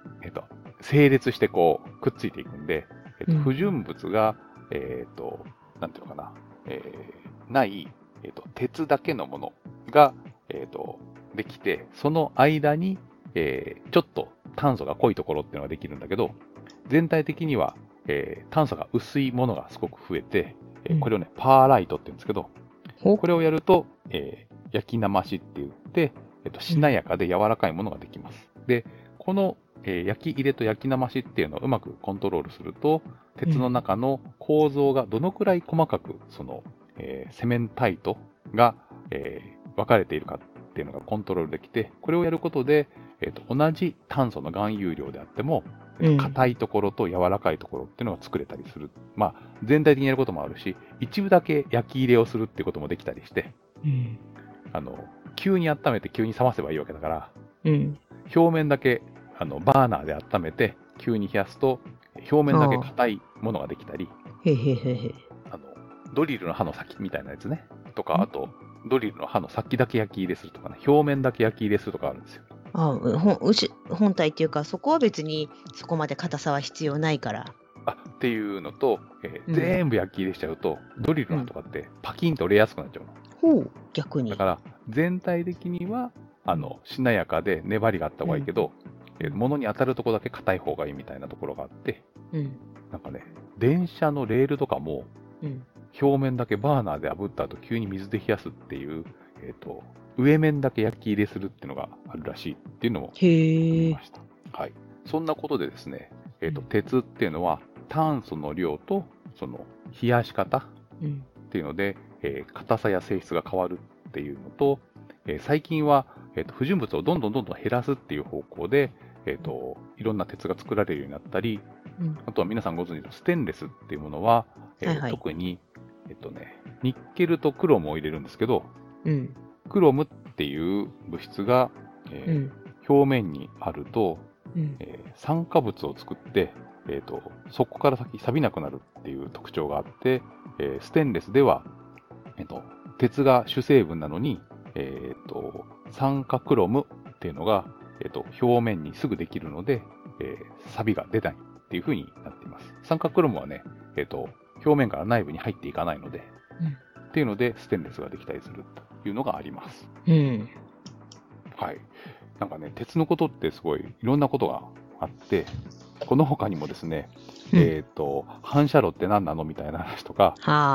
整列してこうくっついていくんで、不純物が、 なんていうのかな、ない、鉄だけのものが、できて、その間に、ちょっと炭素が濃いところっていうのができるんだけど、全体的には、炭素が薄いものがすごく増えて、これをね、パーライトって言うんですけど、これをやると、焼きなましって言って、しなやかで柔らかいものができます。で、この、焼き入れと焼きなましっていうのをうまくコントロールすると、鉄の中の構造がどのくらい細かく、その、セメンタイトが、分かれているかっていうのがコントロールできて、これをやることで、同じ炭素の含有量であっても、硬いところと柔らかいところっていうのが作れたりする。まあ、全体的にやることもあるし、一部だけ焼き入れをするっていうこともできたりして、急に温めて急に冷ませばいいわけだから、表面だけバーナーで温めて急に冷やすと、表面だけ硬いものができたり、ドリルの刃の先みたいなやつね、とか、あと、ドリルの刃の先だけ焼き入れするとかね、表面だけ焼き入れするとかあるんですよ。 本体っていうか、そこは別にそこまで硬さは必要ないから。 っていうのと、全部焼き入れしちゃうと、ドリルの刃とかってパキンと折れやすくなっちゃうの。 逆に。 だから、全体的には、しなやかで粘りがあった方がいいけど、物に当たるところだけ硬い方がいいみたいなところがあって、なんかね、電車のレールとかも、表面だけバーナーで炙った後急に水で冷やすっていう、上面だけ焼き入れするっていうのがあるらしいっていうのも見ました。はい。そんなことでですね、鉄っていうのは炭素の量とその冷やし方っていうので、硬さや性質が変わるっていうのと、最近は、不純物をどんどん減らすっていう方向で、いろんな鉄が作られるようになったり、あとは皆さんご存知のステンレスっていうものは、特に、ニッケルとクロムを入れるんですけど、クロムっていう物質が、表面にあると、酸化物を作って、そこから先錆びなくなるっていう特徴があって、ステンレスでは、鉄が主成分なのに、酸化クロムっていうのが、表面にすぐできるので、錆びが出ないっていう風になっています。酸化クロムはね、表面から内部に入っていかないので、っていうのでステンレスができたりするというのがあります。はい。なんかね、鉄のことってすごいいろんなことがあって、この他にもですね、反射炉って何なのみたいな話とか、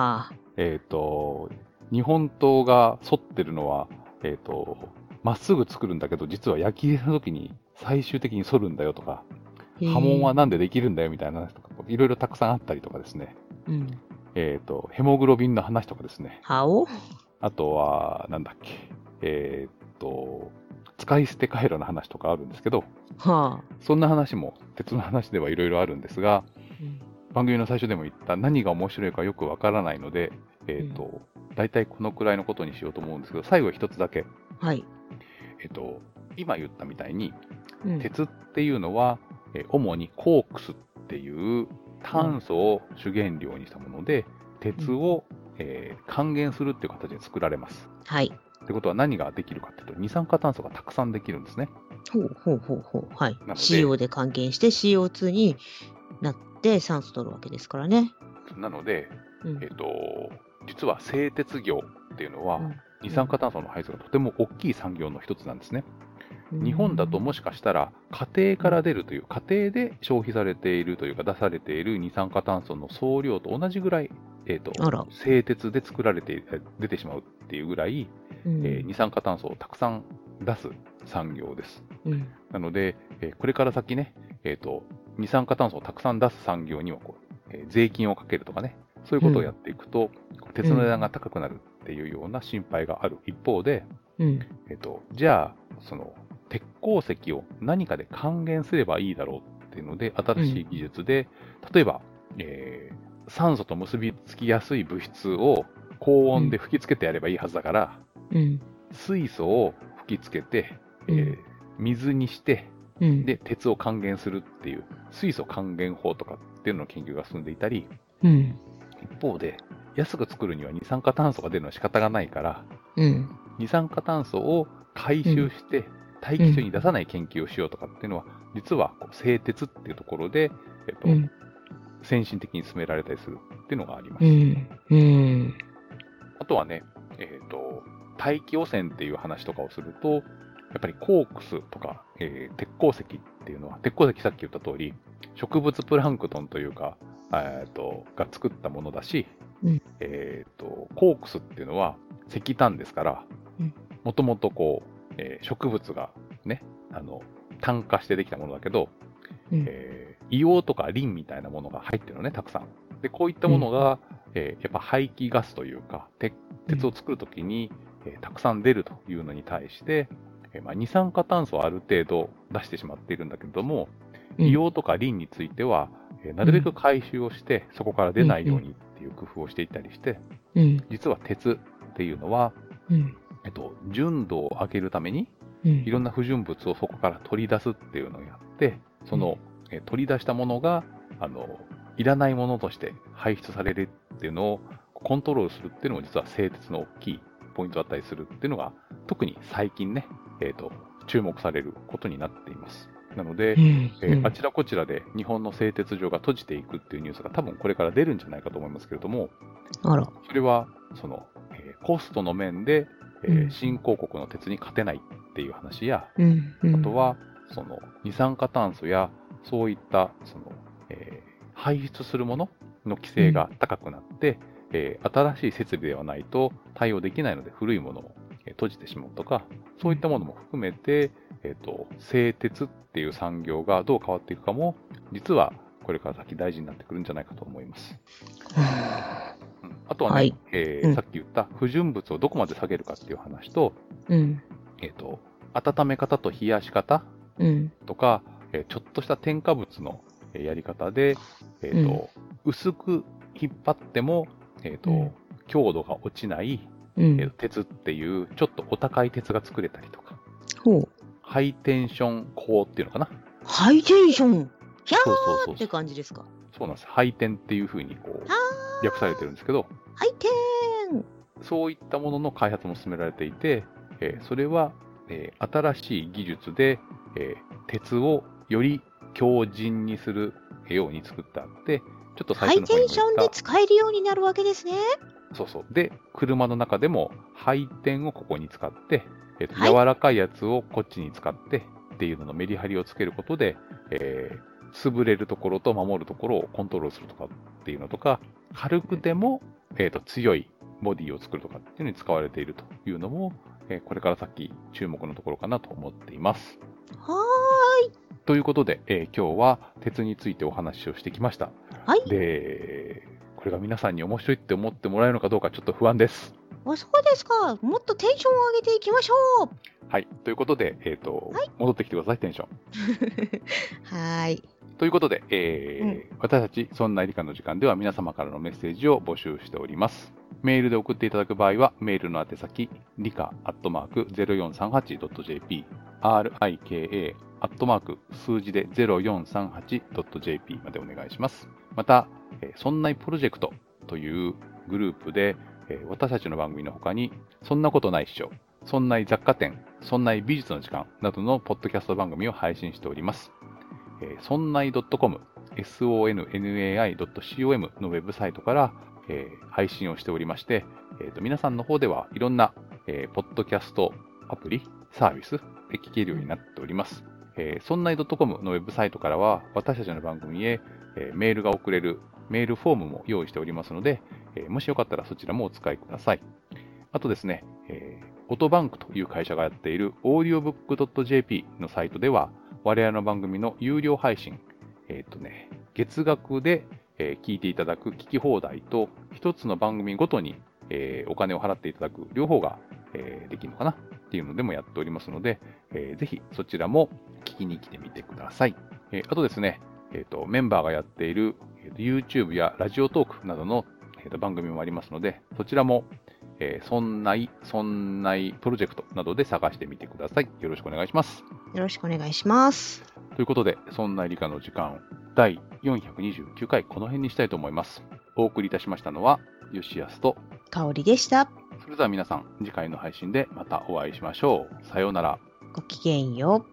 日本刀が反ってるのは、まっすぐ作るんだけど、実は焼き入れの時に最終的に反るんだよとか、刃文はなんでできるんだよみたいな話とか、いろいろたくさんあったりとかですね。ヘモグロビンの話とかですね。あとは、なんだっけ、使い捨て回路の話とかあるんですけど、そんな話も鉄の話ではいろいろあるんですが、番組の最初でも言った何が面白いかよくわからないので、大体このくらいのことにしようと思うんですけど、最後一つだけ。今言ったみたいに、鉄っていうのは、主にコークスっていう炭素を主原料にしたもので、鉄を、還元するっていう形で作られます。ってことは何ができるかっていうと、二酸化炭素がたくさんできるんですね。 CO で還元して CO2 になって酸素取るわけですからね。 なので、実は製鉄業っていうのは、二酸化炭素の排出がとても大きい産業の一つなんですね。日本だともしかしたら家庭から出るという、家庭で消費されているというか出されている二酸化炭素の総量と同じぐらい、製鉄で作られて出てしまうっていうぐらい、二酸化炭素をたくさん出す産業です。なので、これから先ね、二酸化炭素をたくさん出す産業には税金をかけるとかね、そういうことをやっていくと、鉄の値段が高くなるっていうような心配がある一方で、じゃあその鉄鉱石を何かで還元すればいいだろうっていうので、新しい技術で、例えば、酸素と結びつきやすい物質を高温で吹きつけてやればいいはずだから、水素を吹きつけて、水にして、で鉄を還元するっていう水素還元法とかっていうのの研究が進んでいたり、一方で安く作るには二酸化炭素が出るのは仕方がないから、二酸化炭素を回収して大気中に出さない研究をしようとかっていうのは、実は製鉄っていうところで、先進的に進められたりするっていうのがあります。あとはね、大気汚染っていう話とかをすると、やっぱりコークスとか、鉄鉱石っていうのは、鉄鉱石さっき言った通り、植物プランクトンというか、が作ったものだし、コークスっていうのは石炭ですから、もともとこう、植物がね、炭化してできたものだけど、硫黄とかリンみたいなものが入ってるのね、たくさん。で、こういったものが、やっぱ排気ガスというか、鉄を作るときに、たくさん出るというのに対して、二酸化炭素をある程度出してしまっているんだけれども、硫黄とかリンについては、なるべく回収をして、そこから出ないようにっていう工夫をしていったりして、実は鉄っていうのは、純度を上げるために、いろんな不純物をそこから取り出すっていうのをやって、その、取り出したものが、いらないものとして排出されるっていうのをコントロールするっていうのも実は製鉄の大きいポイントだったりするっていうのが、特に最近ね、注目されることになっています。なので、あちらこちらで日本の製鉄所が閉じていくっていうニュースが多分これから出るんじゃないかと思いますけれども、それはその、コストの面で、新興国の鉄に勝てないっていう話や、あとはその二酸化炭素やそういったその、排出するものの規制が高くなって、新しい設備ではないと対応できないので古いものを閉じてしまうとか、そういったものも含めて、製鉄っていう産業がどう変わっていくかも、実はこれから先大事になってくるんじゃないかと思います。あとはね、さっき言った不純物をどこまで下げるかっていう話と、温め方と冷やし方とか、ちょっとした添加物のやり方で、薄く引っ張っても、強度が落ちない、鉄っていうちょっとお高い鉄が作れたりとか、ハイテンション鋼っていうのかな。 ハイテンションキャーって感じですか。 そうなんです。ハイテンっていう風にこう略されてるんですけど、 ハイテンそういったものの開発も進められていて、それは、新しい技術で、鉄をより強靭にするように作ってあって、ちょっと最初の方にも言ったハイテンションで使えるようになるわけですね。 そうそう。で、車の中でも配点をここに使って、柔らかいやつをこっちに使ってっていうののメリハリをつけることで、潰れるところと守るところをコントロールするとかっていうのとか、軽くても、強いボディを作るとかっていうのに使われているというのも、これから先注目のところかなと思っています。 はーい。 ということで、今日は鉄についてお話をしてきました。 はい。 で、これが皆さんに面白いって思ってもらえるのかどうかちょっと不安です。 そうですか。もっとテンションを上げていきましょう。 はい。ということで、戻ってきてください、テンション。 はい。 ということで、私たちそんな理科の時間では皆様からのメッセージを募集しております。メールで送っていただく場合は、メールの宛先、理科@0438.jp、rika数字で 0438.jp までお願いします。また、そんないプロジェクトというグループで、私たちの番組の他に、そんなことないっしょ、そんない雑貨店、そんない美術の時間などのポッドキャスト番組を配信しております。そんない .com、sonnai.com のウェブサイトから、配信をしておりまして、皆さんの方ではいろんな、ポッドキャストアプリ、サービスで聞けるようになっております。そんない .com のウェブサイトからは私たちの番組へ、メールが送れるメールフォームも用意しておりますので、もしよかったらそちらもお使いください。あとですね、オトバンクという会社がやっている audiobook.jp のサイトでは我々の番組の有料配信、月額で、聞いていただく聞き放題と一つの番組ごとに、お金を払っていただく両方が、できるのかなっていうのでもやっておりますので、ぜひそちらも聞きに来てみてください。あとですね、メンバーがやっている、YouTube やラジオトークなどの、番組もありますので、そちらも、そんないプロジェクトなどで探してみてください。よろしくお願いします。 よろしくお願いします。 ということで、そんな理科の時間第429回この辺にしたいと思います。お送りいたしましたのは吉安と香織でした。 それでは皆さん、次回の配信でまたお会いしましょう。さようなら。 ごきげんよう。